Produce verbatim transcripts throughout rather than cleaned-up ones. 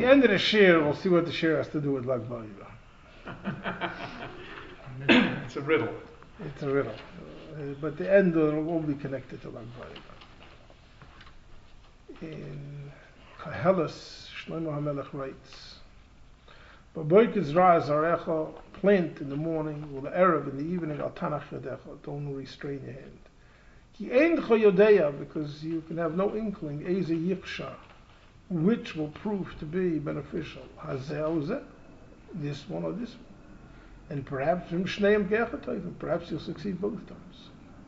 the end of the shir, we'll see what the shir has to do with Lag BaOmer. It's a riddle. It's a riddle. Uh, but the end will all be connected to Lag BaOmer. In Kahelis, Shlomo HaMelech writes, B'boikes ra zarecha, plant in the morning, or the Arab in the evening, al tanach yadecha, don't restrain your hand. Ki eincha yodeya, because you can have no inkling, eze yiksha, which will prove to be beneficial. Hazeh or zeh, this one or this one. And perhaps perhaps you'll succeed both times.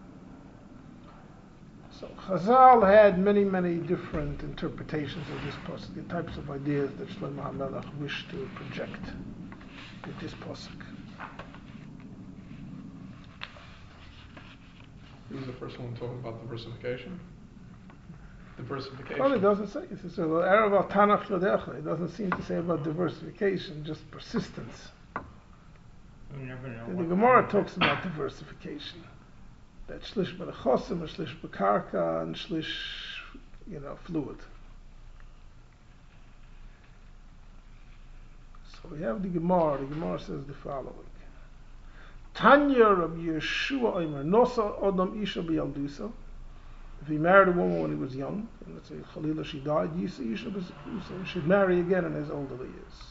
So Chazal had many, many different interpretations of this pasuk, the types of ideas that Shlomo HaMelech wished to project with this pasuk. Who's the first one talking about diversification? Diversification. Well, it doesn't say. It says, Erev al Tanach Yodecha. It doesn't seem to say about diversification, just persistence. You never know. The Gemara talks about diversification. That shlish b'nechosim, and shlish b'karka, and shlish, you know, fluid. So we have the Gemara. The Gemara says the following: Tanya Rabbi Yeshua Omer Nosa Odom Isha B'Yaldusa. If he married a woman when he was young, and let's say Chalila she died, Yisa Isha B'Yaldusa, she'd marry again in his older years.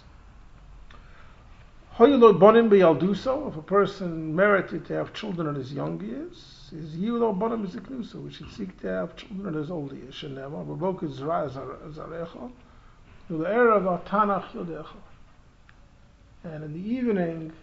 Hoyelo Bonim B'Yaldusa, if a person merited to have children in his young years, is Yulo Bonim Ziknusa, which should seek to have children in his older years. Shenema, Babok is Zara Zarecha, the era of Tanach Yodecha. And in the evening,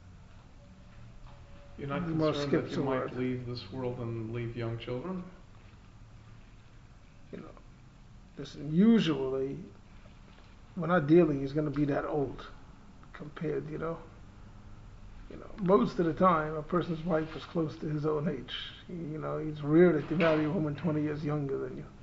You're not you must concerned skip that you might word. leave this world and leave young children? You know, listen, usually, we're not dealing, he's going to be that old. Compared, you know, you know, most of the time, a person's wife is close to his own age. You know, it's rare that you marry a woman twenty years younger than you.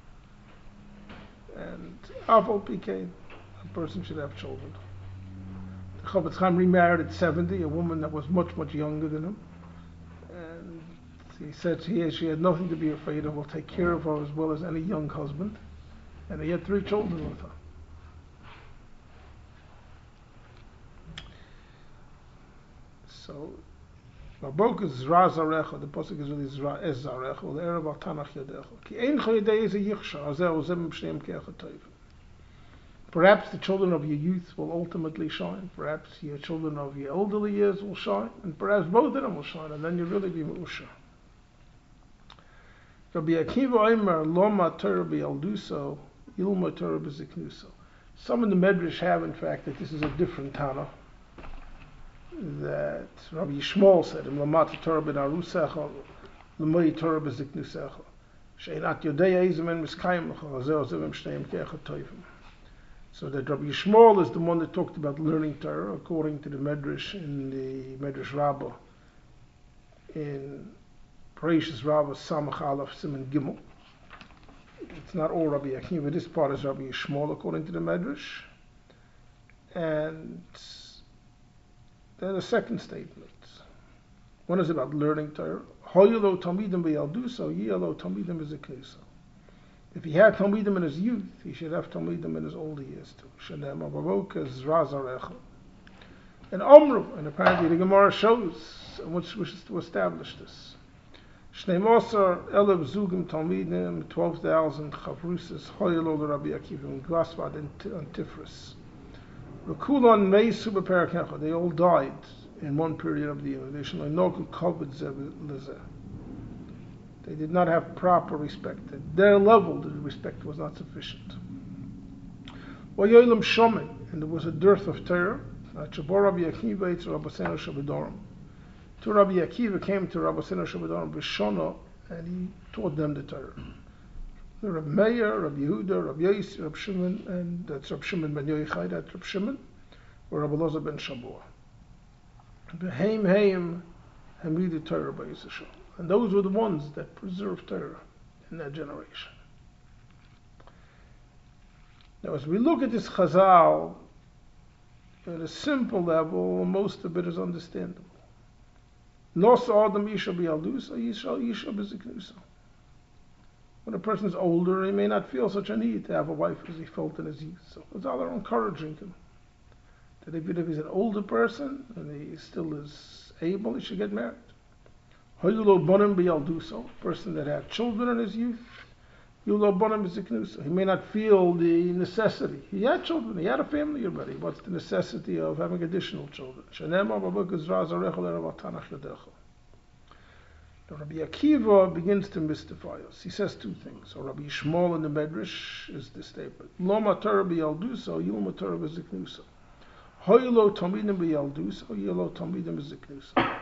And Afal P K, a person should have children. The Chofetz Chaim remarried at seventy, a woman that was much, much younger than him. And he said she, she had nothing to be afraid of, will take care of her as well as any young husband. And he had three children with her. So, Babok is Zra Zarecha, the pasuk is really Zra Es Zarecha, the Erev al Tanach Yadecha. Ki ein choyedei is a yichsha, azeh ozem b'shneim ke'echad toiv. Perhaps the children of your youth will ultimately shine, perhaps your children of your elderly years will shine, and perhaps both of them will shine, and then you'll really be Me'usha. Rabbi Akiva Omer, Loma Torah b'yalduso, Ilma Torah b'ziknuso. Some in the Medrash have, in fact, that this is a different Tanah, that Rabbi Yishmael said, "Im lamat Torah b'narusecha, l'moy Torah b'ziknusecha, she'inat yodei ezemen miskayim lecha, azeh ozevim shneim ke'echad toivim." So that Rabbi Yishmael is the one that talked about learning Torah, according to the Medrash in the Medrash Rabbah, in Parashas Rabbah Samach Aleph Siman Gimel. It's not all Rabbi Akiva. This part is Rabbi Yishmael, according to the Medrash, and then the second statement. One is about learning Torah. Hoyelo Talmidim b'Yalduso, Yelo Talmidim b'Ziknuso. If he had Talmidim in his youth, he should have Talmidim in his older years too. Shenema Baroka Zra Zarecha. And Omru, and apparently the Gemara shows, which wishes to establish this. Shnei Moser Elev Zugim Talmidim, twelve thousand Chavrusas, Hoyelo Rabbi Akiva, and Glasvad and Tifris. Rekulon Meisu B'Perakecha, they all died in one period of the year. They should know Koved Lezeh. They did not have proper respect. At their level, the respect was not sufficient. Vayolim Shomen, and there was a dearth of Torah. Chabor Rabbi Akiva to Rabbi Seno Shabadorim. To Rabbi Akiva came to Rabbi Seno Shabadorim B'Shono, and he taught them the Torah. Rabbi Meir, Rabbi Yehuda, Rabbi Yossi, Rabbi Shimon, and that's Rabbi Shimon ben Yochai, that's Rabbi Shimon, or Rabbi Loza ben Shabua. Beheim Heim Hamidu Torah by Yisrael. And those were the ones that preserved Torah in that generation. Now, as we look at this Chazal, at a simple level, most of it is understandable. Nos Adam Isha B'Yaldusa, Yisha Isha B'Ziknusa. When a person is older, he may not feel such a need to have a wife as he felt in his youth. So it's all encouraging him that even if he's an older person and he still is able, he should get married. Hoyulo bonim b'yalduso, a person that had children in his youth, yulo bonim b'ziknuso. He may not feel the necessity. He had children, he had a family already. What's the necessity of having additional children? Shenema b'bukaz razarechel erav tanach yadecho. Rabbi Akiva begins to mystify us. He says two things. Or Rabbi Yishmael in the Medrash is the statement. Lo matar b'yalduso, yul matar b'ziknuso. Hoylo talmidim b'yalduso, yulo talmidim b'ziknuso.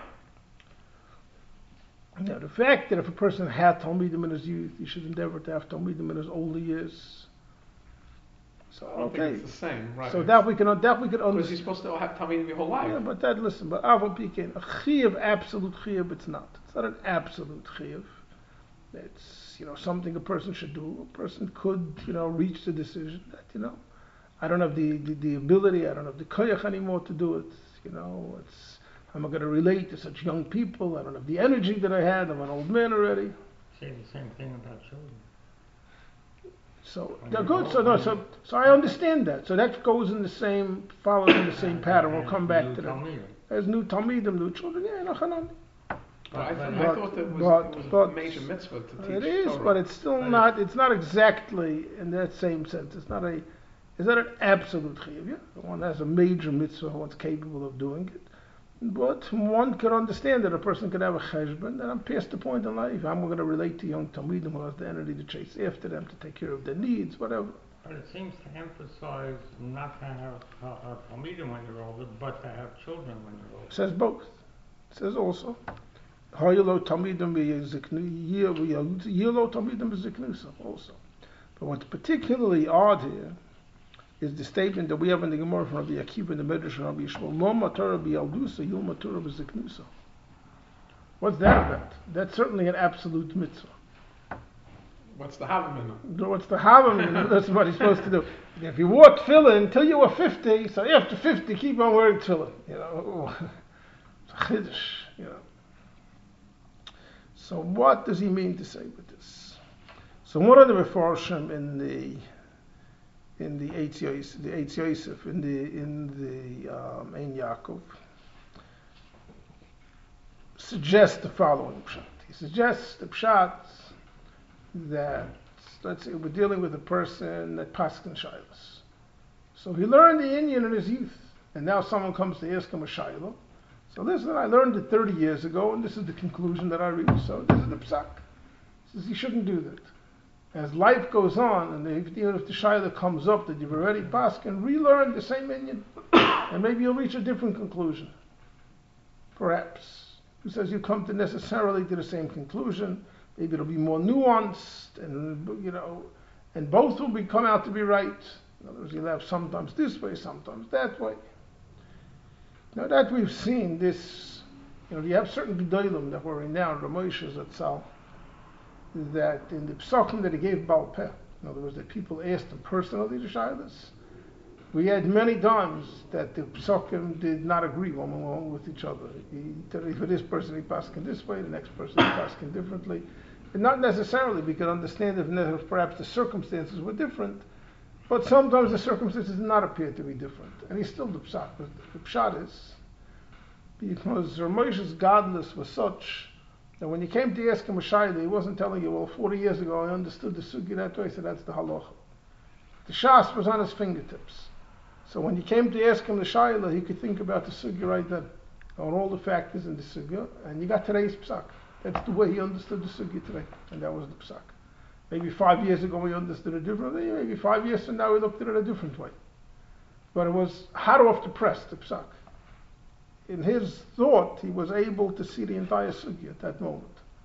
Now, the fact that if a person had talmidim in his youth, he should endeavor to have talmidim in his older years. So I don't okay, think it's the same, right? so that we can that we can Because understand. he's supposed to have talmidim your whole life. Yeah, but that listen, but aval pikein, a chiyuv, absolute chiyuv, it's not. It's not an absolute chiyuv. It's, you know, something a person should do. A person could, you know, reach the decision that, you know, I don't have the, the, the ability, I don't have the koyach anymore to do it. You know, it's, I'm not going to relate to such young people. I don't have the energy that I had. I'm an old man already. Say the same thing about children. So When they're you good. grow So no, up, so so I understand that. So that goes in the same, follows in the same pattern. We'll come back You to tell that. me. There's new talmidim, new children. Yeah, no, no. But I, But- th- but- I thought that was, but- it was but- a major mitzvah to teach It is, Torah. but it's still But not. It's not exactly in that same sense. It's not a. It's not an absolute chiyuv. Yeah, one has a major mitzvah. One's capable of doing it. But one can understand that a person can have a cheshbon, and I'm past the point in life. I'm going to relate to young talmidim who has the energy to chase after them, to take care of their needs, whatever. But it seems to emphasize not to have a, a talmidim when you're older, but to have children when you're older. It says both. It says also, Hayelo talmidim b'yeziknu, yelo talmidim b'ziknusa also. But what's particularly odd here is the statement that we have in the Gemara from Rabbi Akiva in the Medrash and Rabbi Yishmael, Lo matar b'yaldusa, yul matar b'ziknusa. What's that about? That's certainly an absolute mitzvah. What's the Havamina? What's the Havamina? That's what he's supposed to do. If you wore tefillin until you were fifty, so after fifty, keep on wearing tefillin. You know, it's a chiddush, you know. So what does he mean to say with this? So one of the Mefarshim in the in the Eitz Yosef, the Eitz Yosef, in the in the um, Ein Yaakov, suggests the following pshat. He suggests the pshat that, let's say, we're dealing with a person that paskin shaylos. So he learned the Inyan in his youth, and now someone comes to ask him a shaylo. So listen, I learned it thirty years ago, and this is the conclusion that I reach. So this is the psak. He says you shouldn't do that. As life goes on, and if, even if the shayla comes up that you've already paskin, relearn the same Inyan, and maybe you'll reach a different conclusion. Perhaps. Who says you come to necessarily to the same conclusion? Maybe it'll be more nuanced, and you know, and both will be, come out to be right. In other words, you'll have sometimes this way, sometimes that way. Now that we've seen this, you know, you have certain gedolim that were renowned, Ramoshes Zatzal, that in the psakim that he gave Baal Peh, in other words, that people asked him personally to shaylas, we had many times that the psakim did not agree one on one with each other. He, for this person he paskin this way, the next person he paskin differently. And not necessarily, we could understand if perhaps the circumstances were different, but sometimes the circumstances did not appear to be different. And he's still the pshat. The pshat is because Moshe's godless was such that when you came to ask him a shayla, he wasn't telling you, well, forty years ago I understood the sugi that way, so that's the halacha. The shas was on his fingertips. So when you came to ask him the shayla, he could think about the sugya right then, on all the factors in the sugya, and you got today's psak. That's the way he understood the sugya today, and that was the psak. Maybe five years ago we understood it differently, maybe five years from now we looked at it a different way. But it was hot off the press, the psak. In his thought, he was able to see the entire sugya at that moment.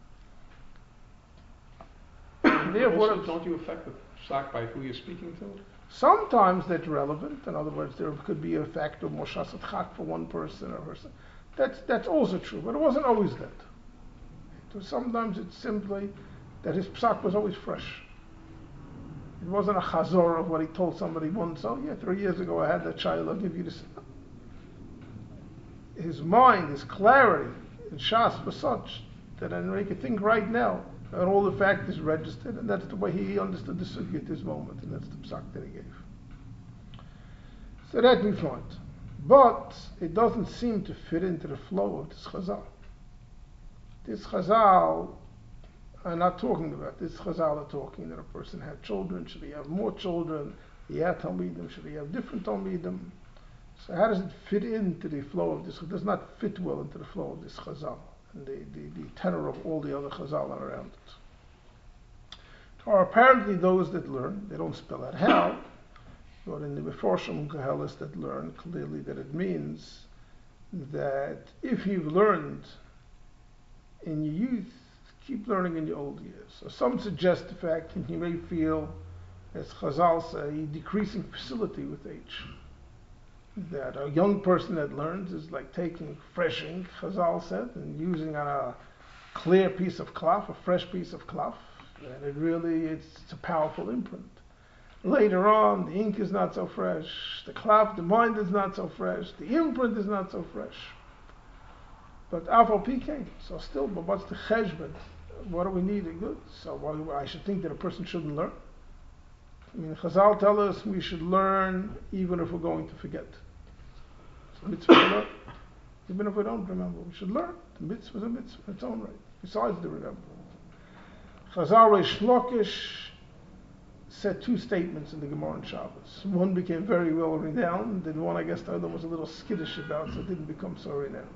And therefore, Also, don't you affect the psak by who you're speaking to? sometimes that's relevant. In other words, there could be a fact of moshasat chak for one person or person. That's that's also true, but it wasn't always that. It was, sometimes it's simply that his psak was always fresh. It wasn't a chazor of what he told somebody once. Oh yeah, three years ago I had that child. I'll give you this. His mind, his clarity in Shas was such that I make you think right now. And all the factors registered, and that's the way he understood the sugya at this moment, and that's the psak that he gave. So that we find. But it doesn't seem to fit into the flow of this Chazal. This Chazal are not talking about. This Chazal are talking that a person had children, should he have more children, he had Talmidim, should he have different Talmidim. So how does it fit into the flow of this? It does not fit well into the flow of this Chazal and the, the, the tenor of all the other Chazal around it. Or apparently those that learn, they don't spell out how, but in the Meforshim Kahalas that learn clearly that it means that if you've learned in your youth, keep learning in your old years. So some suggest the fact that you may feel, as Chazal say, decreasing facility with age. That a young person that learns is like taking fresh ink, Chazal said, and using on a clear piece of cloth, a fresh piece of cloth, and it really, it's, it's a powerful imprint. Later on, the ink is not so fresh, the cloth, the mind is not so fresh, the imprint is not so fresh. But Afal P K, so still, but what's the cheshbon? What do we need? Good. So why, I should think that a person shouldn't learn. I mean, Chazal tell us we should learn even if we're going to forget. So mitzvah to learn. Even if we don't remember, we should learn. The mitzvah is a mitzvah in its own right, besides the remember. Chazal Reish Lakish said two statements in the Gemara and Shabbos. One became very well renowned, and one I guess the other was a little skittish about, so it didn't become so renowned.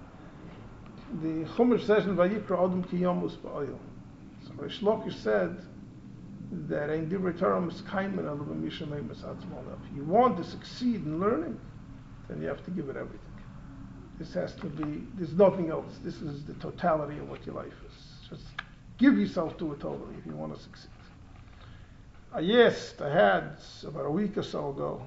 The Chumash says in Vayikra Adam Ki Yamus Ba'ayil. So Reish Lakish said that in Divrei Torah Miskaimen Alavim Mishamei Misatzmona. If you want to succeed in learning, then you have to give it everything. This has to be, there's nothing else. This is the totality of what your life is. Just give yourself to it totally if you want to succeed. I asked, I had, about a week or so ago,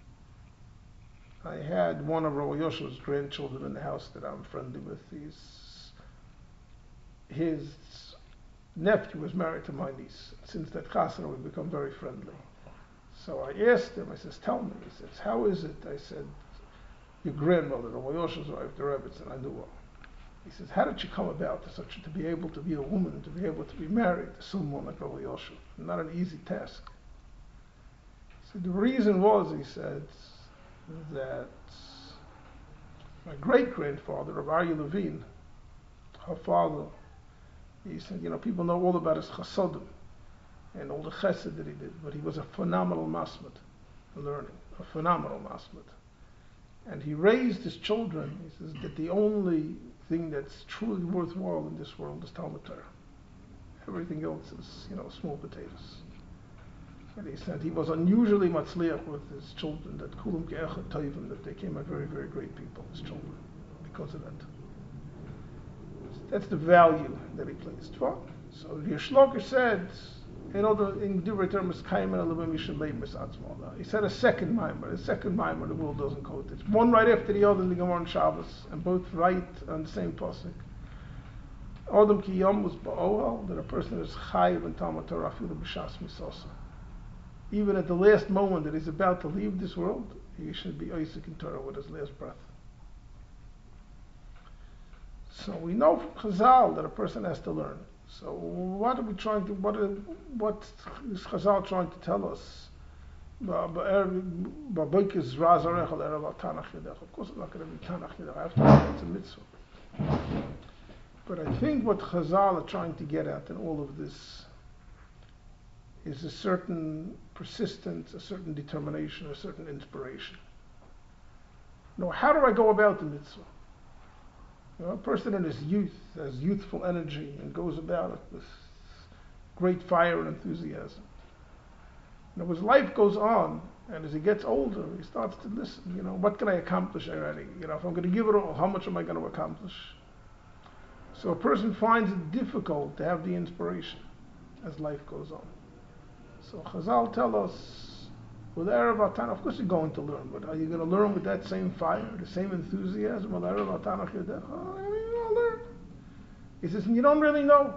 I had one of Rabbi Yoshua's grandchildren in the house that I'm friendly with. He's, his nephew was married to my niece. Since that chasana, we've become very friendly. So I asked him, I says, tell me, he says, how is it? I said, your grandmother, Rabbi Yoshua's wife, the Rebbetzin, I knew her. He says, how did she come about to such, to be able to be a woman, to be able to be married to someone like Rabbi Yoshua? Not an easy task. So the reason was, he said, that my great-grandfather, Rabbi Aryeh Levine, her father, he said, you know, people know all about his chasadim and all the chesed that he did, but he was a phenomenal masmid in learning, a phenomenal masmid. And he raised his children, he says, that the only thing that's truly worthwhile in this world is Talmud Torah. Everything else is, you know, small potatoes. And he said he was unusually matzliach with his children, that kulam ke'echad tovim, that they came out very, very great people, his children, because of that. That's the value that he placed. So Reish Lakish said, in order in Divrei Torah Miskaimen Alavim Mishalei Misatzmona. He said a second mimer. The second mimer the world doesn't quote it. One right after the other in the Gemara and Shabbos, and both right on the same pasuk. Adam ki yamus ba'ohel, that a person is chayiv in Talmud Torah afilu b'shas misasa. Even at the last moment that he's about to leave this world, he should be oisik in Torah with his last breath. So we know from Chazal that a person has to learn. So what are we trying to, what, are, what is Chazal trying to tell us? Of course I'm not going to be Tanakh Yidach. I have to know it's a mitzvah. But I think what Chazal are trying to get at in all of this is a certain persistence, a certain determination, a certain inspiration. Now, how do I go about the mitzvah? You know, a person in his youth has youthful energy and goes about it with great fire and enthusiasm. And as life goes on, and as he gets older, he starts to listen. You know, what can I accomplish already? You know, if I'm going to give it all, how much am I going to accomplish? So a person finds it difficult to have the inspiration as life goes on. So Chazal tell us, with Erev Atana, of course you're going to learn, but are you going to learn with that same fire, the same enthusiasm? With Erev Atana Chidech, oh, you're going to learn. He says, you don't really know.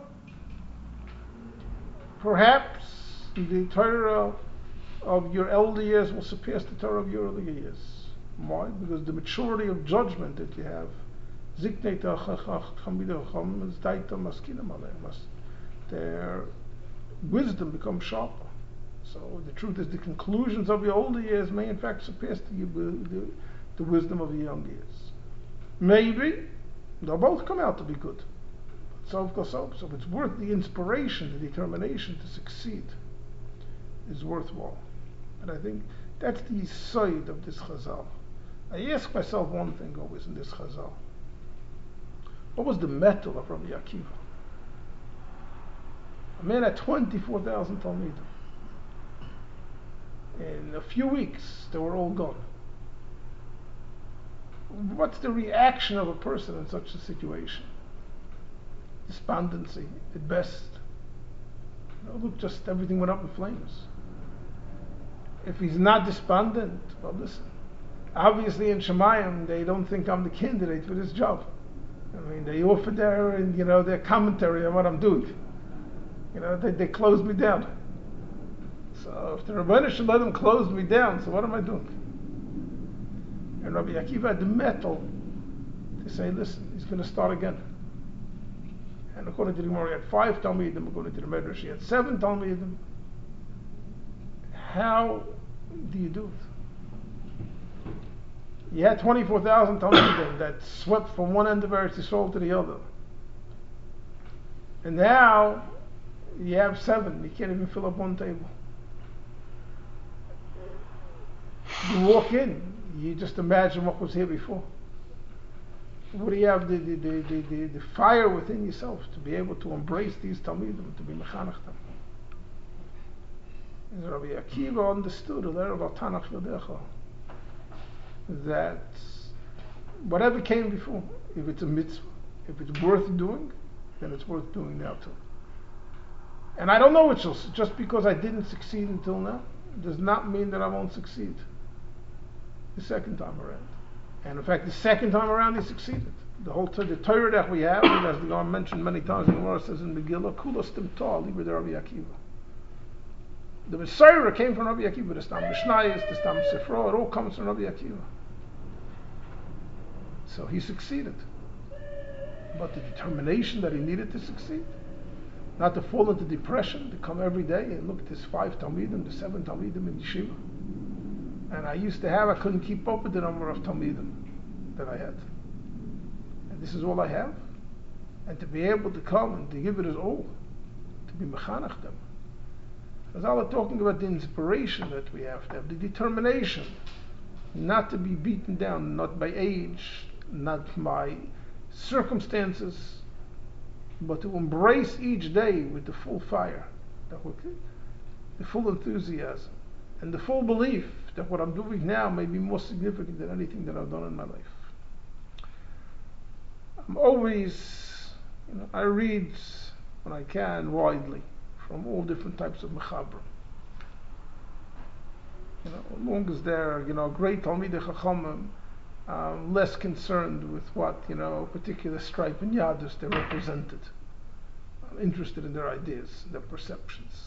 Perhaps the Torah of your elder years will surpass the Torah of your earlier years. Why? Because the maturity of judgment that you have, their wisdom becomes sharper. So the truth is, the conclusions of your older years may in fact surpass the, the, the wisdom of your young years. Maybe they'll both come out to be good. So of course, so, so it's worth the inspiration, the determination to succeed is worthwhile. And I think that's the side of this Chazal. I ask myself one thing always in this Chazal. What was the metal of Rabbi Akiva? A man had twenty-four thousand Talmidim. In a few weeks, they were all gone. What's the reaction of a person in such a situation? Despondency, at best. You know, look, just everything went up in flames. If he's not despondent, well, listen. Obviously, in Shemayim, they don't think I'm the candidate for this job. I mean, they offer their, you know, their commentary on what I'm doing. You know, they, they closed me down. So if the Rebbeinu Shalom closed me down, so what am I doing? And Rabbi Akiva had the metal to say, listen, he's going to start again. And according to the Gemara, he had five Talmidim. According to the Medrash, he had seven Talmidim. How do you do it? You had twenty-four thousand Talmidim that swept from one end of Eretz Yisrael to the other. And now you have seven. You can't even fill up one table. You walk in, you just imagine what was here before. What do you have? The, the, the, the, the, the fire within yourself to be able to embrace these Talmidim, to be mechanech them. And Rabbi Akiva understood about Tanakh Yodecha, that whatever came before, if it's a mitzvah, if it's worth doing, then it's worth doing now too. And I don't know which else. Just because I didn't succeed until now does not mean that I won't succeed the second time around. And in fact, the second time around he succeeded. The whole the Torah that we have, as the Gemara mentioned many times, the Gemara says in Megillah, Kulos Timtal, Liber de Rabbi Akiva. The Messiah came from Rabbi Akiva, the Stam Mishnayos, the Stam Sifra, it all comes from Rabbi Akiva. So he succeeded. But the determination that he needed to succeed, not to fall into depression, to come every day and look at this five Talmidim, the seven Talmidim in Yeshiva. And I used to have, I couldn't keep up with the number of Talmidim that I had. And this is all I have. And to be able to come and to give it his all, to be mechanech them. As I was talking about the inspiration that we have to have, the determination not to be beaten down, not by age, not by circumstances, but to embrace each day with the full fire, the full enthusiasm, and the full belief that what I'm doing now may be more significant than anything that I've done in my life. I'm always, you know, I read when I can widely from all different types of mechabrim. You know, as long as they're, you know, great Talmidei Chachamim, um, less concerned with what, you know, particular stripe and yadus they represented. I'm interested in their ideas, their perceptions.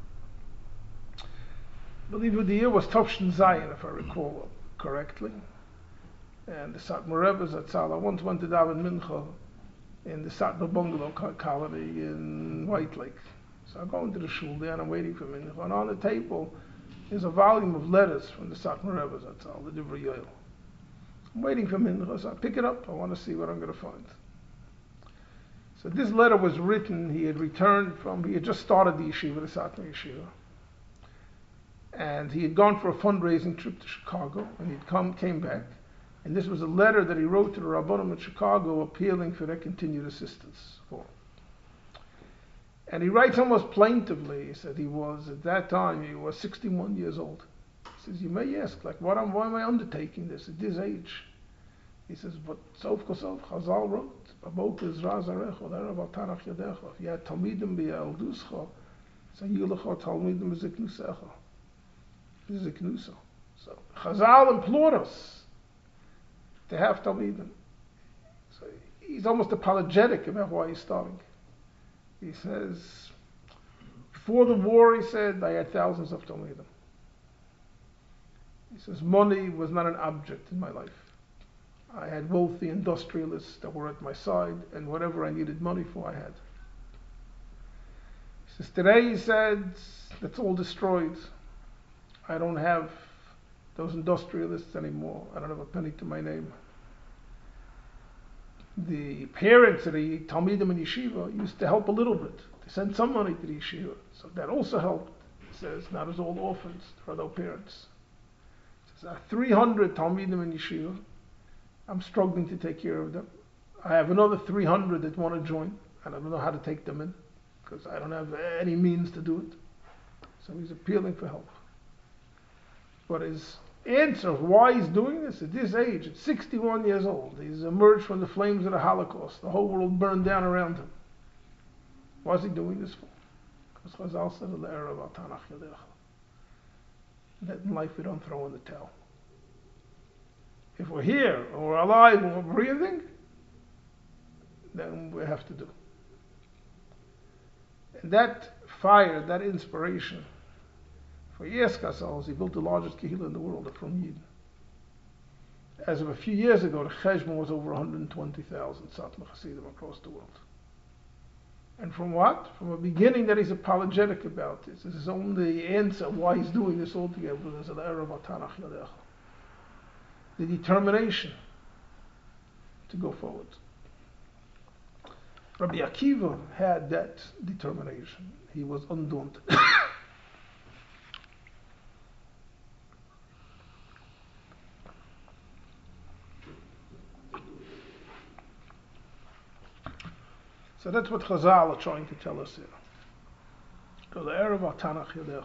I believe the year was Tovshin Zayin, if I recall correctly. And the Satmar Rebbe Zatzal, I once went to daven Mincha in the Satmar Bungalow colony in White Lake. So I go into the shul there and I'm waiting for Mincha. And on the table is a volume of letters from the Satmar Rebbe Zatzal, the Divrei Yoel. I'm waiting for Mincha, so I pick it up. I want to see what I'm going to find. So this letter was written, he had returned from, he had just started the yeshiva, the Satmar Yeshiva. And he had gone for a fundraising trip to Chicago, and he'd come, came back. And this was a letter that he wrote to the Rabbanim in Chicago appealing for their continued assistance for him. And he writes almost plaintively. He said he was, at that time, he was sixty-one years old. He says, you may ask, like, what am, why am I undertaking this at this age? He says, but Sof Kosov, Chazal wrote, Abok Ezra Zarecho, Derav Tanach Yadecho, if you had Talmidim B'Yalduscha, so Yilecho Talmidim B'Ziknusecha. Ziknusa. So Chazal implored us to have Talmidim. So he's almost apologetic about why he's starting. He says, before the war, he said, I had thousands of Talmidim. He says, money was not an object in my life. I had wealthy industrialists that were at my side, and whatever I needed money for, I had. Says today, he said, that's all destroyed. I don't have those industrialists anymore. I don't have a penny to my name. The parents of the Talmidim in yeshiva used to help a little bit. They sent some money to the yeshiva, so that also helped. He says, not as all orphans, there are no parents. He says, I have three hundred Talmidim in yeshiva. I'm struggling to take care of them. I have another three hundred that want to join, and I don't know how to take them in, because I don't have any means to do it. So he's appealing for help. But his answer of why he's doing this at this age, at sixty-one years old, he's emerged from the flames of the Holocaust. The whole world burned down around him. What's he doing this for? Because Chazal said, that in life we don't throw in the towel. If we're here, or we're alive, or we're breathing, then we have to do. And that fire, that inspiration, for Yeskasals, he built the largest kehillah in the world, from Yidden. As of a few years ago, the Cheshbon was over one hundred twenty thousand Satmar Hasidim across the world. And from what? From a beginning that he's apologetic about this. This is only the answer why he's doing this altogether. There's an era of Atanach Yadecha. The determination to go forward. Rabbi Akiva had that determination. He was undaunted. So that's what Chazal are trying to tell us here. To the Erev Tanach Yadecha.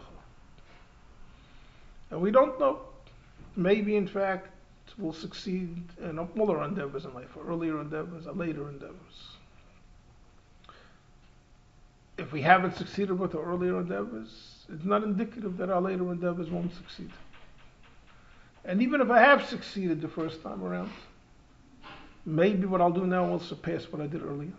And we don't know. Maybe, in fact, we'll succeed in all our endeavors in life, or earlier endeavors, or later endeavors. If we haven't succeeded with our earlier endeavors, it's not indicative that our later endeavors won't succeed. And even if I have succeeded the first time around, maybe what I'll do now will surpass what I did earlier.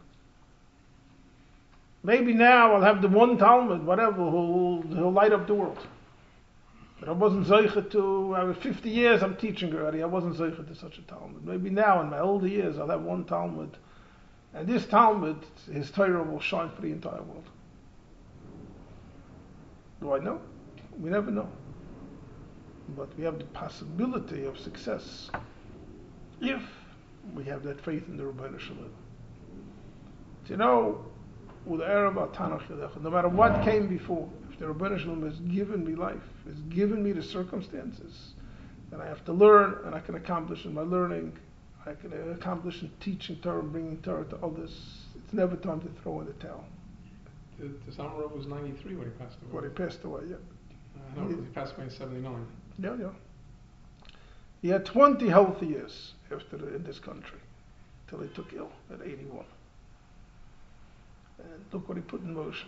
Maybe now I'll have the one Talmud, whatever, who'll, who'll light up the world. But I wasn't zeicha to, I was fifty years I'm teaching already, I wasn't zeicha to such a Talmud. Maybe now in my older years I'll have one Talmud, and this Talmud, his Torah will shine for the entire world. Do I know? We never know. But we have the possibility of success if we have that faith in the Rebbeinu Shalom. You know, with the Erev Tanach Yadecha, no matter what came before, if the Rebbeinu Shalom has given me life, has given me the circumstances, then I have to learn, and I can accomplish in my learning, I can accomplish in teaching Torah and bringing Torah to others. It's never time to throw in the towel. The, the Samarov was ninety-three when he passed away. When he passed away, yeah. Uh, no, he, he passed away in seventy-nine. Yeah, yeah. He had twenty healthy years after the, in this country, till he took ill at eighty-one. And look what he put in motion.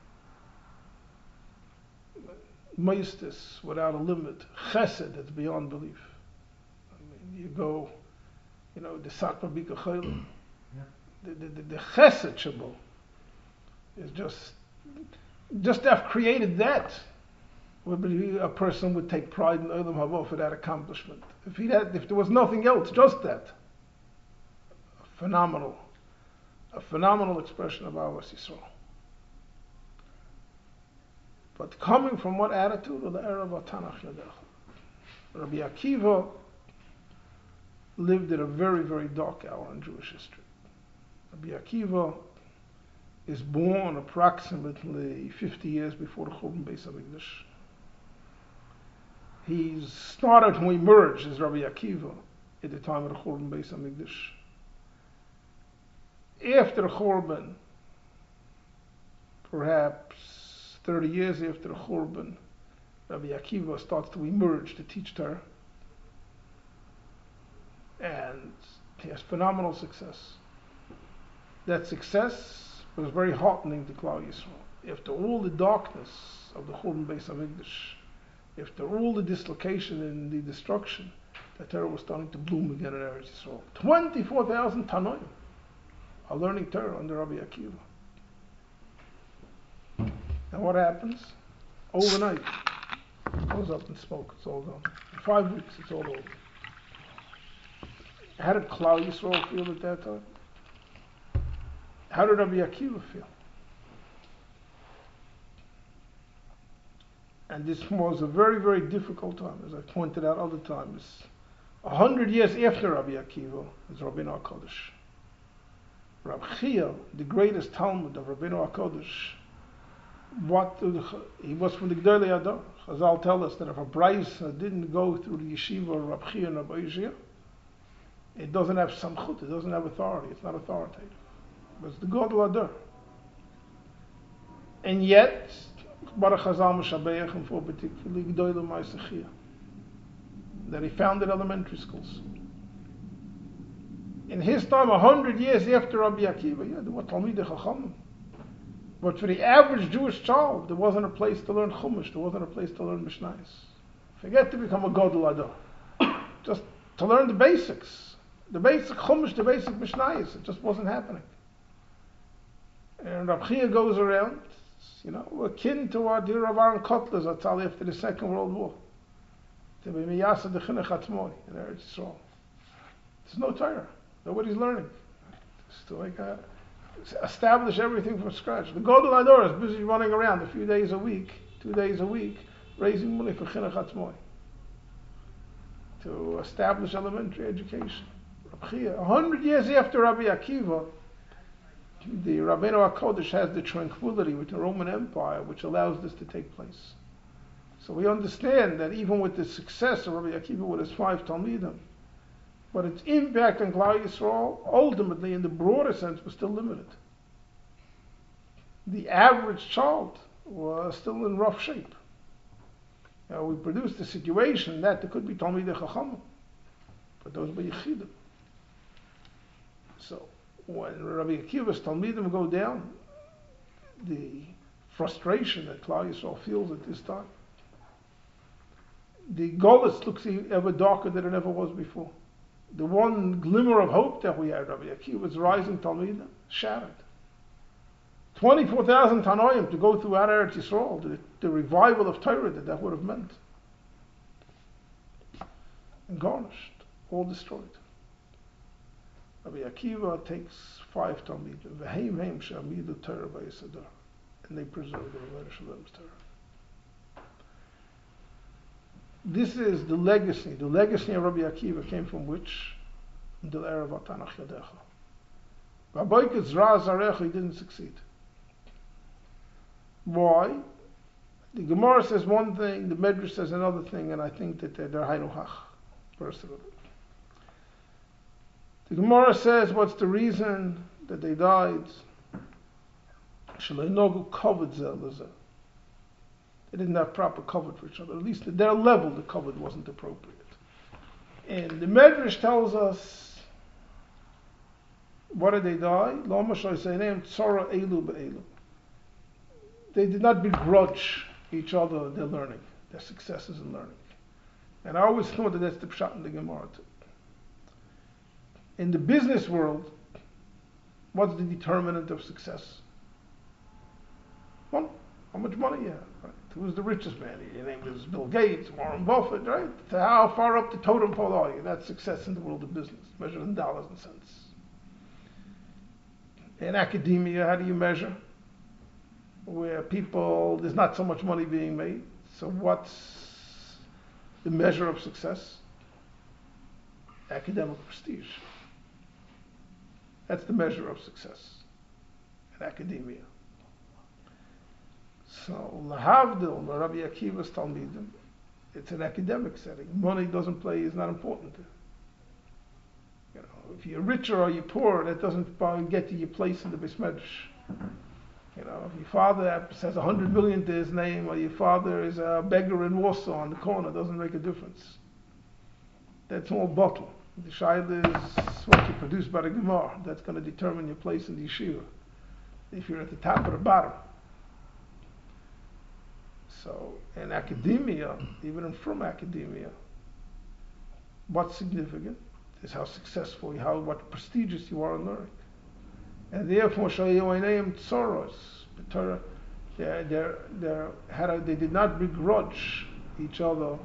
Maestas without a limit. Chesed that's beyond belief. I mean, you go, you know, the Sakma Bika Chayla. The, the, the, the Chesed Shabo is just, just to have created that, a person would take pride in Olam Haba for that accomplishment. If he had, if there was nothing else, just that. Phenomenal. A phenomenal expression of our Yisrael. But coming from what attitude? Of the era of Tanach Yadecha. Rabbi Akiva lived at a very, very dark hour in Jewish history. Rabbi Akiva is born approximately fifty years before the Churban Beis HaMikdash. He started to emerge as Rabbi Akiva at the time of the Churban Beis HaMikdash. After the Churban, perhaps thirty years after the Churban, Rabbi Akiva starts to emerge to teach Torah. And he has phenomenal success. That success was very heartening to Klal Yisrael. After all the darkness of the Churban Beis HaMikdash, after all the dislocation and the destruction, that Torah was starting to bloom again in Eretz Yisrael. twenty-four thousand Tanoim are learning Torah under Rabbi Akiva. And what happens? Overnight, it goes up in smoke, it's all gone. In five weeks, it's all over. How did Klal Yisrael feel at that time? How did Rabbi Akiva feel? And this was a very, very difficult time, as I pointed out other times. A hundred years after Rabbi Akiva is Rabbeinu HaKodesh. Rabbi Chia, the greatest Talmud of Rabbeinu HaKodesh, what he was from the Gdolei Hador. Chazal tell us that if a brayso didn't go through the yeshiva of Rabbi Chia and Rabbi Yishia, it doesn't have samchut, it doesn't have authority, it's not authoritative. But it's the Gdolei Hador. And yet, Baruch Chazal Meshabeach him for particularly Gdolei Ma'aseh Chia, that he founded elementary schools. In his time, a hundred years after Rabbi Akiva, yeah, there were Talmidei Chachamim. But for the average Jewish child, there wasn't a place to learn Chumash, there wasn't a place to learn Mishnayos. Forget to become a Gadol Hador. Just to learn the basics. The basic Chumash, the basic Mishnayos, it just wasn't happening. And Rabbi Chia goes around, you know, akin to our dear Rav Aaron Kotler Zatzal after the Second World War. To be Miyasa de Chinuch Atzmoi in Eretz Yisrael. There's no Torah. Nobody's learning. Just to like uh, establish everything from scratch. The Gadol Hador is busy running around a few days a week, two days a week, raising money for Chinuch Atzmoi, to establish elementary education. Rabbi Chia, a hundred years after Rabbi Akiva, the Rabbeinu HaKodesh has the tranquility with the Roman Empire which allows this to take place. So we understand that even with the success of Rabbi Akiva with his five Talmidim, but its impact on Klal Yisrael, ultimately in the broader sense, was still limited. The average child was still in rough shape. Now, we produced a situation that there could be Talmidei Chachamim, but those were Yechidim. So, when Rabbi Akiva's Talmidim go down, the frustration that Klal Yisrael feels at this time, the Golus looks ever darker than it ever was before. The one glimmer of hope that we had, Rabbi Akiva's rising Talmidim, shattered. twenty-four thousand Tanoim to go throughout Eretz Yisrael, the, the revival of Torah that that would have meant. And garnished, all destroyed. Rabbi Akiva takes five Talmidim, V'heim heim she'amidu Torah v'yisadar, and they preserve the Rebbeinu Shalom's Torah. This is the legacy. The legacy of Rabbi Akiva came from which? The era of Tanach Yadecha. Ba'boiketz Ra Zarecha, he didn't succeed. Why? The Gemara says one thing, the Medrash says another thing, and I think that they're, they're Hainu Hach, personally. The Gemara says, what's the reason that they died? Shalei Nogu Kavod Zeh Lezeh. They didn't have proper covet for each other. At least at their level, the covet wasn't appropriate. And the Medrash tells us, what did they die? They did not begrudge each other their learning, their successes in learning. And I always thought that that's the pshat in the Gemara too. In the business world, what's the determinant of success? One, how much money you have, right? Who's the richest man? Your name is Bill Gates, Warren Buffett, right? To how far up the totem pole are you? That's success in the world of business, measured in dollars and cents. In academia, how do you measure? Where people, there's not so much money being made. So what's the measure of success? Academic prestige. That's the measure of success in academia. So, lahavdil, Rabbi Akiva's Talmidim, it's an academic setting. Money doesn't play, is not important. You know, if you're richer or you're poor, that doesn't get you your place in the Beis Medrash. You know, if your father has a hundred million to his name, or your father is a beggar in Warsaw on the corner, it doesn't make a difference. That's all bottle. The shaila is what you produce by the Gemara. That's going to determine your place in the yeshiva. If you're at the top or the bottom. So, in academia, even in from academia, what's significant is how successful, how what prestigious you are in learning. And therefore, Shayoinayim Tsoros, the Torah, they they had a, they did not begrudge each other.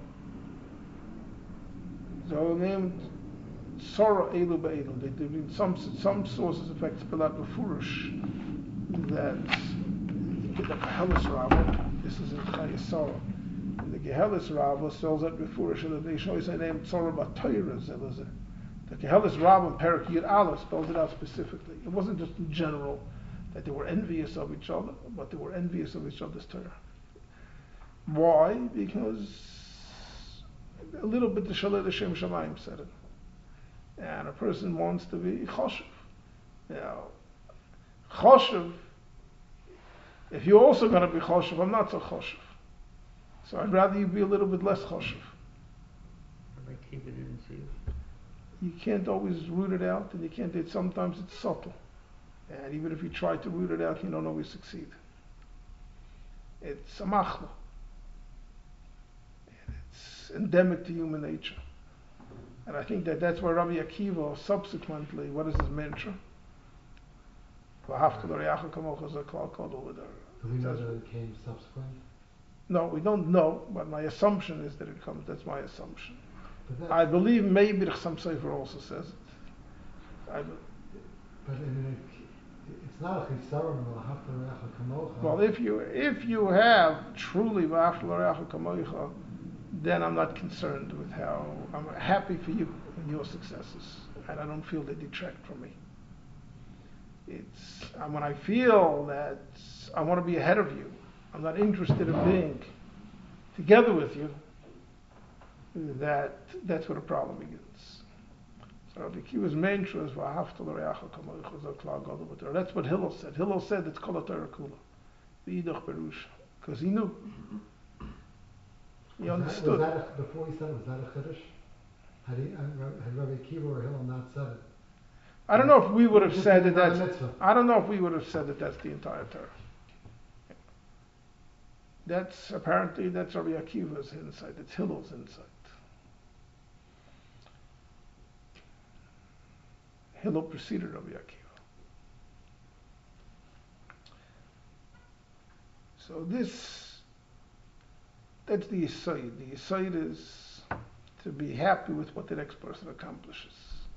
Shayoinayim Tsora Elu Be'elu. They did some some sources, in fact, spell out Befurish that the Kahalas Rabbah. This is in Chayei Sarah. the Gehelis Rabbah sells that before that they show his name Tzorah B'Torah Zelazeh. The Gehelis Rabbah Perak Yud Aleph spells it out specifically. It wasn't just in general that they were envious of each other, but they were envious of each other's Torah. Why? Because a little bit the Shalei L'Shem Shamayim said it. And a person wants to be Choshev. Now, Choshev, if you're also going to be Choshev, I'm not so Choshev. So I'd rather you be a little bit less Choshev. Rabbi Akiva didn't see it. You can't always root it out, and you can't, it, sometimes it's subtle. And even if you try to root it out, you don't always succeed. It's a machla. It's endemic to human nature. And I think that that's why Rabbi Akiva subsequently, what is his mantra? Do we know that it came subsequent? No, we don't know, but my assumption is that it comes, that's my assumption. But I believe maybe the Chassam Sofer also says it. I, but I mean, it, it's not a chisaron, kamocha. well, if you if you have truly v'ahavta l'reacha kamocha, then I'm not concerned with how, I'm happy for you and your successes, and I don't feel they detract from me. It's and when I feel that I want to be ahead of you, I'm not interested in being together with you, that that's where the problem begins. So Rabbi Akiva's mantra is v'ahavta l'reacha kamocha zeh klal gadol b'Torah. That's what Hillel said. Hillel said it's kol haTorah kula, v'idach perusha, because he knew. He was understood. That, was that a, before he said it, was that a chiddush? Had, he, had Rabbi Akiva or Hillel not said it? I don't know if we would have Just said that the that's. mitzvah. I don't know if we would have said that that's the entire Torah. That's apparently that's Rabbi Akiva's insight. It's Hillel's insight. Hillel preceded Rabbi Akiva. So this, that's the Yesod. The Yesod is to be happy with what the next person accomplishes.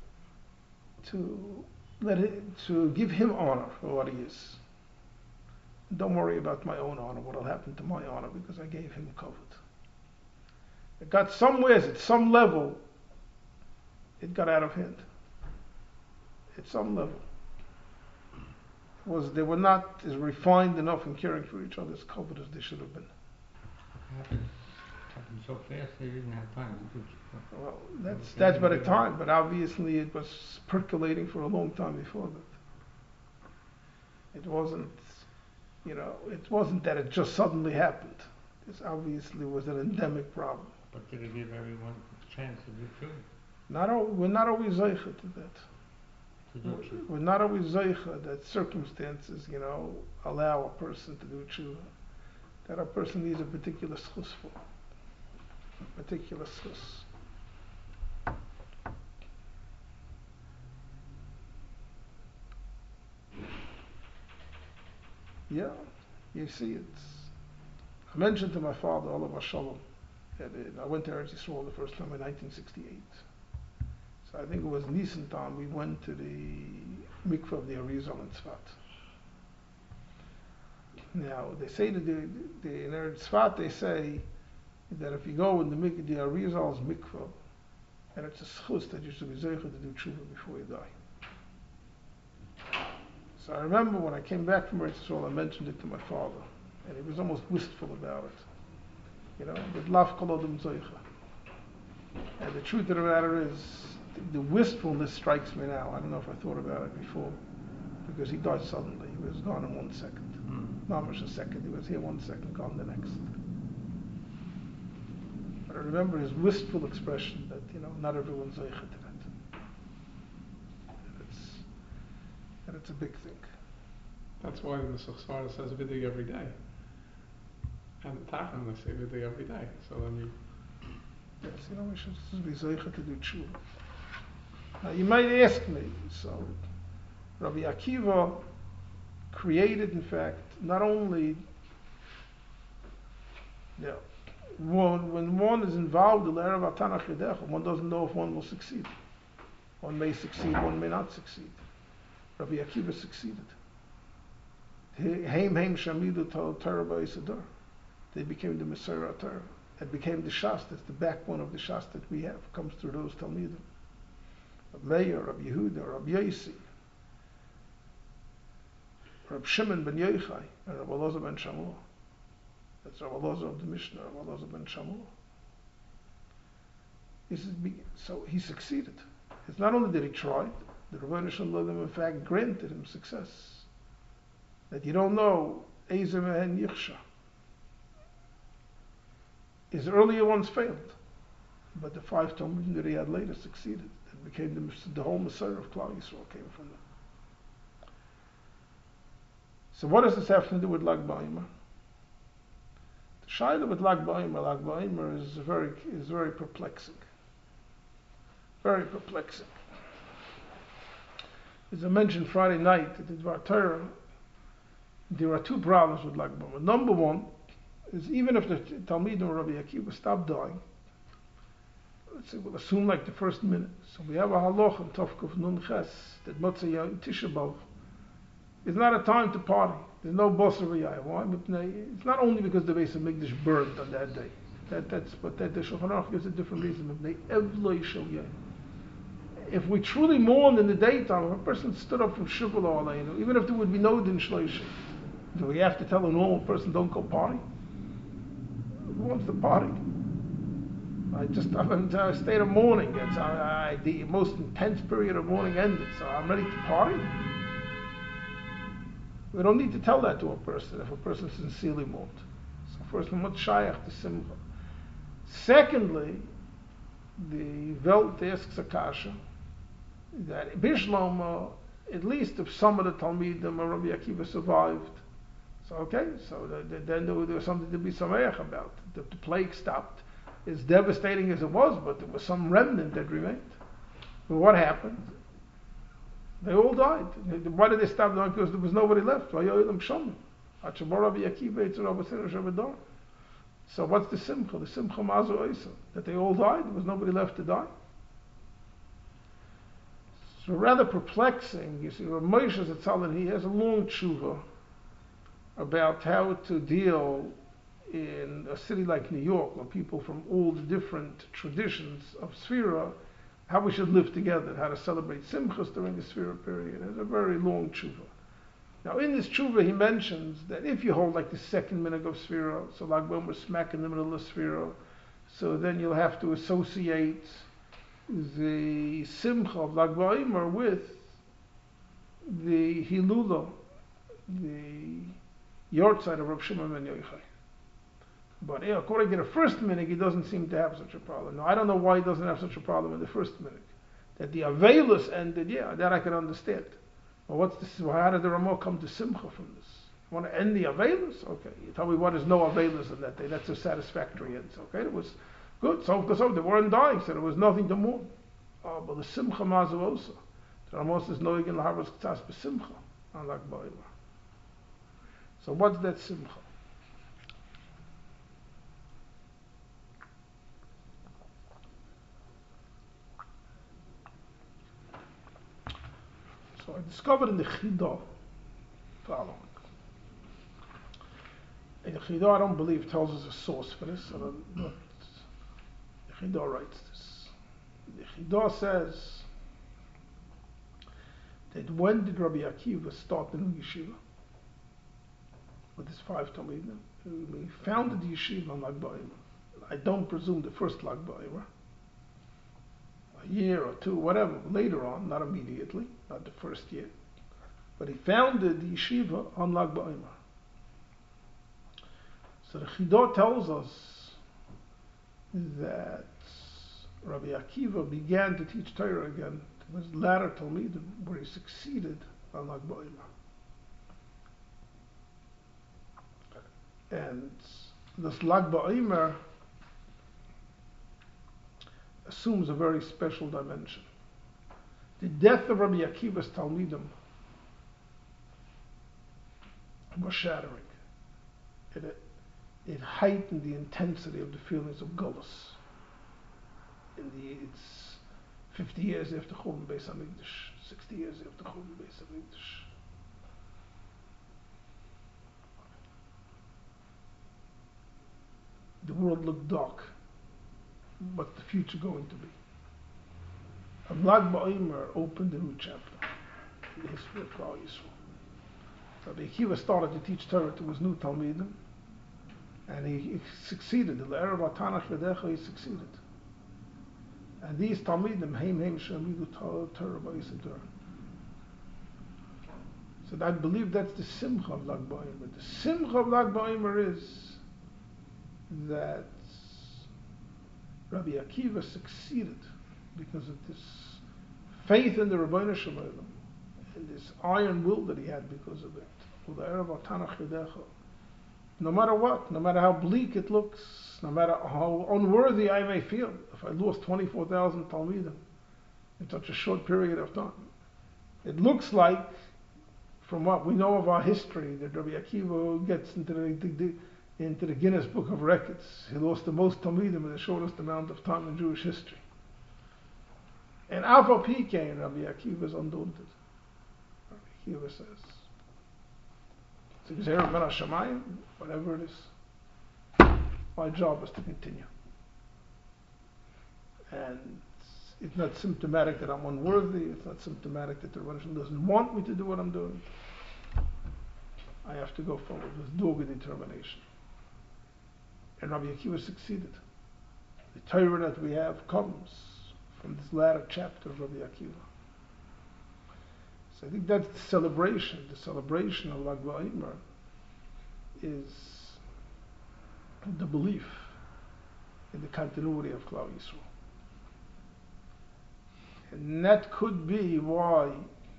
To let it, to give him honor for what he is. Don't worry about my own honor, what will happen to my honor, because I gave him covet. It got somewhere, at some level, it got out of hand. At some level. It was, they were not as refined enough in caring for each other's covet as they should have been. Happened, happened so fast they didn't have time to do it. Well, that's, that's by the time, but obviously it was percolating for a long time before that. It wasn't, you know, it wasn't that it just suddenly happened. This obviously was an endemic problem. But did it give everyone a chance to do true? Not al- we're not always zeicha to that. To do true. We're not always zeicha that circumstances, you know, allow a person to do tshuva. That a person needs a particular schus for. A particular schus. Yeah, you see it. I mentioned to my father, Olav Shalom, that it, I went to Eretz Yisrael the first time in nineteen sixty-eight. So I think it was Nisan time, we went to the mikveh of the Arizal in Tzfat. Now, they say that the, the, in Eretz Tzfat, they say that if you go in the, mik- the Arizal's mikveh, and it's a schus that you should be zeicha to do tshuva before you die. So I remember when I came back from Eretz Yisrael, I mentioned it to my father, and he was almost wistful about it. You know, but laf kol odom zeicha. And the truth of the matter is, the, the wistfulness strikes me now. I don't know if I thought about it before, because he died suddenly. He was gone in one second. Mm. Not much a second. He was here one second, gone the next. But I remember his wistful expression that, you know, not everyone's zeicha to that. And it's, and it's a big thing. That's why the Masech Svarah says Vidig every day. And the Tachlim, they say Vidig every day. So then you... Yes, you know, we should be zeicha to do tshuva. Now you might ask me, so Rabbi Akiva created, in fact, not only, you know, when, when one is involved in l'erev Tanakh Yedecha, one doesn't know if one will succeed. One may succeed, one may not succeed. Rabbi Akiva succeeded. Heim Heim Shamidu Torah B'Yisador. They became the Messiah Torah. It became the Shas, that's the backbone of the Shas that we have, comes through those Talmidim. Rab Meir, Rab Yehuda, Rab Yosi, Rab Shimon ben Yochai, and Rab Elazar ben Shammua. That's Rab Elazar of the Mishnah, Rab Elazar ben Shammua. This is big, so he succeeded. It's not only that he tried, the Rebbeinu Shalom in fact granted him success. That you don't know, Ezer Mehen Yichsha. His earlier ones failed, but the five Talmudim that he had later succeeded. It became the, the whole Messiah of Klal Yisrael came from them. So what does this have to do with Lag BaOmer? The Shaila with Lag BaOmer, Lag BaOmer is very is very perplexing. Very perplexing. As I mentioned Friday night at the Dvar Torah, there are two problems with Lag BaOmer. Number one is even if the Talmidim of Rabbi Akiva stop dying, let's say we'll assume like the first minute. So we have a halach in Tovkuf Nun Ches that Motzei Yom Tisha B'Av is not a time to party. There's no Basar V'Yai. Why? It's not only because the Beis HaMikdash burned on that day. That, that's but that the Shulchan Aruch gives a different reason. If we truly mourned in the daytime, if a person stood up from Shuvah Aleinu, even if there would be no Din Shloshim, do we have to tell a normal person don't go party? Who wants to party? I just, I'm in a state of mourning. It's I, I, the most intense period of mourning ended, so I'm ready to party. We don't need to tell that to a person if a person sincerely mourned. So first, not shayach to simcha. Secondly, the Welt asks a kasha that Bishlama, at least if some of the Talmidim or Rabbi Akiva survived, so okay, so the, the, then there was, there was something to be sameach about. The, the plague stopped. As devastating as it was, but there was some remnant that remained. But what happened? They all died. Why did they stop dying? Because there was nobody left. So what's the simcha? The simcha mazu oisa. That they all died, there was nobody left to die. So rather perplexing. You see, Rav Moshe Zatzal, he has a long tshuva about how to deal in a city like New York, where people from all the different traditions of Sfira, how we should live together, how to celebrate Simchas during the Sfira period. It's a very long tshuva. Now in this tshuva he mentions that if you hold like the second minhag of Sfira, so Lag BaOmer smack in the middle of Sfira, so then you'll have to associate the Simcha of Lag BaOmer with the Hilula, the Yortzeit of Rav Shimon ben Yochai. But yeah, according to the first minhag, he doesn't seem to have such a problem. Now, I don't know why he doesn't have such a problem in the first minhag. That the Aveilus ended, yeah, that I can understand. Well, what's this? How did the Ramah come to Simcha from this? You want to end the Aveilus? Okay, you tell me what is no Aveilus on that day. That's a satisfactory end. Okay, it was good. So, because so they weren't dying, so there was nothing to mourn. Oh, but the Simcha Mazuosa. The Ramah says, no, you can have K'tzas B'Simcha on Lag BaOmer. So, what's that Simcha? So I discovered in the Chidah following. In the Chidah, I don't believe tells us a source for this, but the Chidah writes this. The Chidah says that when did Rabbi Akiva start the new yeshiva? With his five Talmidim. He founded the yeshiva on Lag BaOmer. I don't presume the first Lag BaOmer. A year or two, whatever, later on, not immediately, not the first year. But he founded the yeshiva on Lag BaOmer. So the Chidah tells us that Rabbi Akiva began to teach Torah again to his latter Talmidim, where he succeeded on Lag BaOmer. And this Lag BaOmer assumes a very special dimension. The death of Rabbi Akiva's Talmidim was shattering. It, it heightened the intensity of the feelings of Gullus. In the, it's fifty years after Churban Beis HaMikdash, sixty years after Churban Beis HaMikdash. the world looked dark. What's the future going to be? And Lag BaOmer opened a new chapter in the history of Klal Yisrael. Rabbi Akiva started to teach Torah to his new Talmidim, and he, he succeeded. The Erev Tanach V'decha, he succeeded. And these Talmidim, Heim Heim Shemidu Torah Ba'Yisrael. So I believe that's the Simcha of Lag BaOmer. The Simcha of Lag BaOmer is that Rabbi Akiva succeeded because of this faith in the Rabbeinu Shalom and this iron will that he had because of it. No matter what, no matter how bleak it looks, no matter how unworthy I may feel, if I lost twenty-four thousand Talmidim in such a short period of time, it looks like, from what we know of our history, that Rabbi Akiva gets into the, the, the into the Guinness Book of Records. He lost the most Talmidim in the shortest amount of time in Jewish history. And Alpha P K, Rabbi Akiva is undaunted. Rabbi Akiva says, it's Gzeirah min hashamayim, whatever it is, my job is to continue. And it's not symptomatic that I'm unworthy, it's not symptomatic that the Rebbe doesn't want me to do what I'm doing. I have to go forward with dogged determination. And Rabbi Akiva succeeded. The Torah that we have comes from this latter chapter of Rabbi Akiva. So I think that's the celebration. The celebration of Lag BaOmer is the belief in the continuity of Klal Yisrael. And that could be why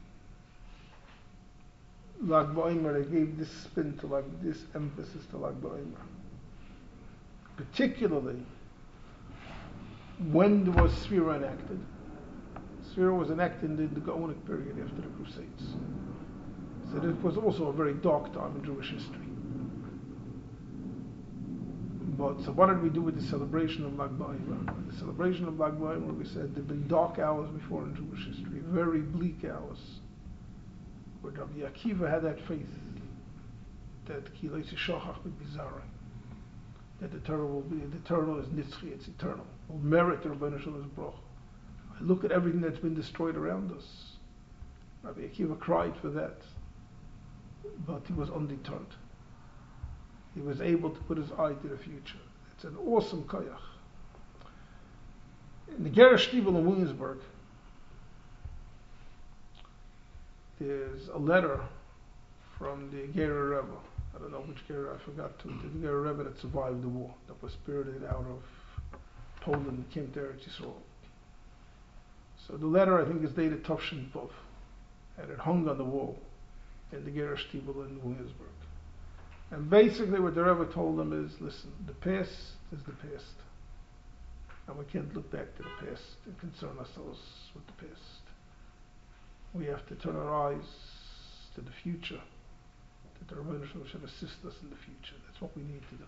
Lag BaOmer gave this spin to Lag, this emphasis to Lag BaOmer. Particularly when there was Sfira enacted. Sfira was enacted in the, the Gaonic period after the Crusades. So it was also a very dark time in Jewish history. But so what did we do with the celebration of Lag BaOmer? The celebration of Lag BaOmer, we said there have been dark hours before in Jewish history, very bleak hours, where Rabbi Akiva had that faith that Ki lo yishachach b'bizaron, that the Torah will be, the Torah is nitzchi, it's eternal, will merit the Rebbeinu Shalom's bracha. I look at everything that's been destroyed around us. Rabbi Akiva cried for that, but he was undeterred. He was able to put his eye to the future. It's an awesome koyach. In the Ger Shtibel in Williamsburg, there's a letter from the Ger Rebbe. I don't know which Ger, I forgot to. The Ger Rebbe that survived the war, that was spirited out of Poland and came to Eretz Yisrael. So the letter, I think, is dated Tovshin Tov, and it hung on the wall in the Ger Shtibel in Williamsburg. And basically what the Rebbe told them is, listen, the past is the past. And we can't look back to the past and concern ourselves with the past. We have to turn our eyes to the future, that the Rebbe should assist us in the future. That's what we need to do.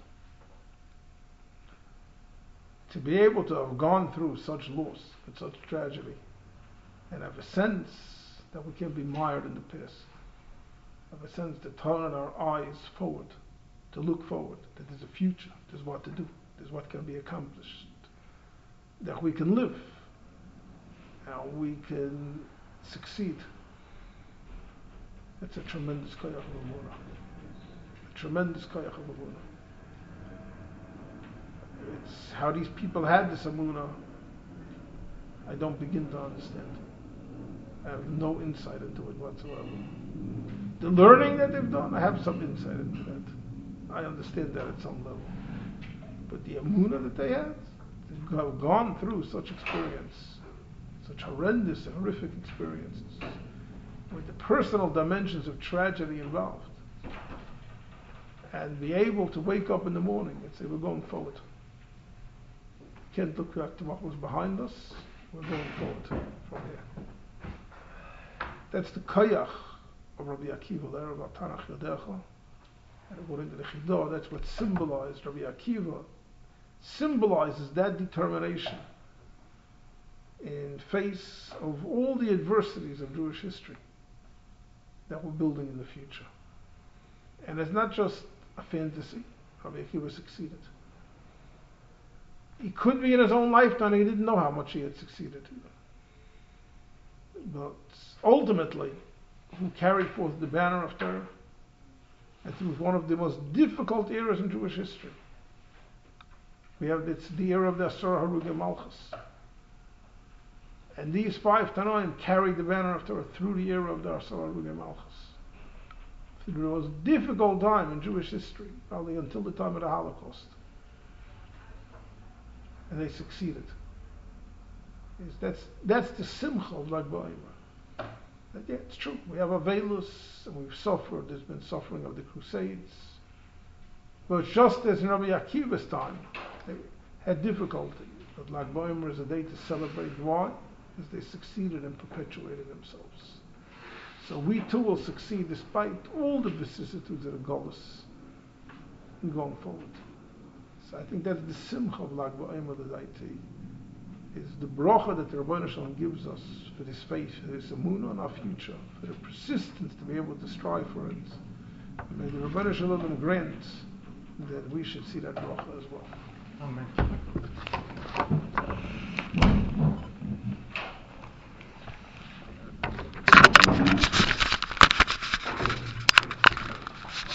To be able to have gone through such loss and such tragedy, and have a sense that we can be mired in the past, have a sense to turn our eyes forward, to look forward, that there's a future, there's what to do, there's what can be accomplished, that we can live, and we can succeed. It's a tremendous koyach of Emunah. A tremendous koyach of Emunah. It's how these people had this Emunah, I don't begin to understand. I have no insight into it whatsoever. The learning that they've done, I have some insight into that. I understand that at some level. But the Emunah that they had, they've have gone through such experience, such horrendous and horrific experiences, with the personal dimensions of tragedy involved, and be able to wake up in the morning and say, we're going forward. Can't look back to what was behind us, we're going forward from here. That's the koyach of Rabbi Akiva, there about Tanach Yodecha. And according to the Chidah, that's what symbolized Rabbi Akiva, symbolizes that determination in face of all the adversities of Jewish history that we're building in the future. And it's not just a fantasy. Rabbi Akiva succeeded. He could be in his own lifetime, he didn't know how much he had succeeded. But ultimately, who carried forth the banner of Torah, and it was one of the most difficult eras in Jewish history. We have this, the era of the Asur Harugei Malchus. And these five Tanoim carried the banner of Torah through the era of the Asur Harugei Malchus. Through the most difficult time in Jewish history, probably until the time of the Holocaust. And they succeeded. Yes, that's that's the simcha of Lag BaOmer. That, yeah, it's true. We have Avelus, and we've suffered. There's been suffering of the Crusades. But just as in Rabbi Akiva's time, they had difficulty. But Lag BaOmer is a day to celebrate. Why? Because they succeeded in perpetuating themselves. So we too will succeed despite all the vicissitudes of the Golos in going forward. So I think that's the simcha of Lag BaOmer that I see. Is the bracha that the Rebbeinu Shalom gives us for this faith, for this emunah on our future, for the persistence to be able to strive for it. And may the Rebbeinu Shalom grant that we should see that bracha as well. Amen.